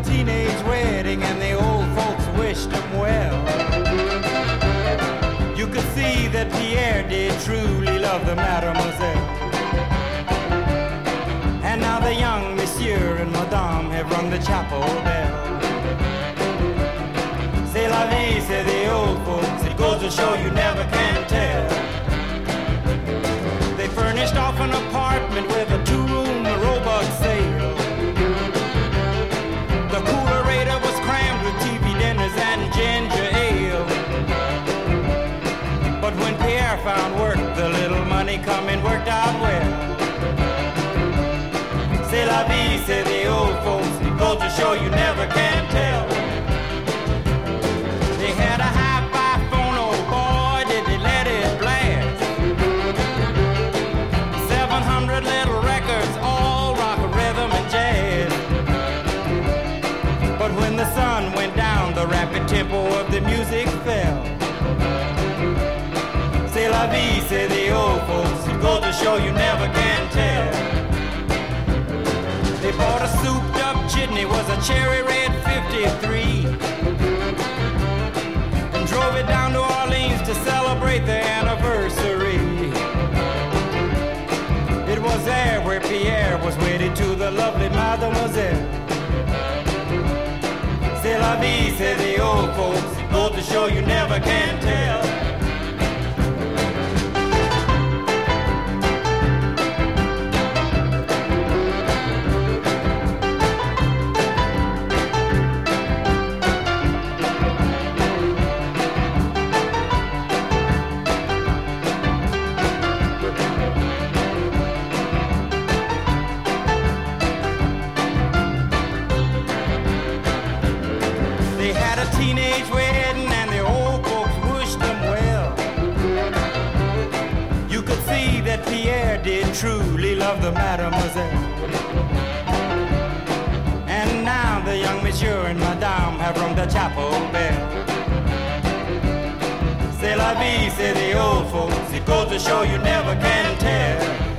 teenage wedding and the old folks wished them well. You could see that Pierre did truly love the mademoiselle. And now the young monsieur and madame have rung the chapel bell. C'est la vie, say the old folks, it goes to show you never can tell. They furnished off an apartment with a two-room robot sale. The coolerator was crammed with TV dinners and ginger ale. But when Pierre found work, the little money coming worked out well. C'est la vie, say the old folks, it goes to show you never can tell. They had a hi-fi phone, oh boy, did they let it blast. 700 little records, all rock, rhythm, and jazz. But when the sun went down, the rapid tempo of the music fell. C'est la vie, say the old folks, it goes to show you never can tell. They bought a souped-up jitney, was a cherry red 53, and drove it down to Orleans to celebrate their anniversary. It was there where Pierre was wedded to the lovely mademoiselle. C'est la vie, say the old folks, it goes to show you never can tell. Teenage wedding and the old folks wished them well. You could see that Pierre did truly love the mademoiselle. And now the young monsieur and madame have rung the chapel bell. C'est la vie, say the old folks, it goes to show you never can tell.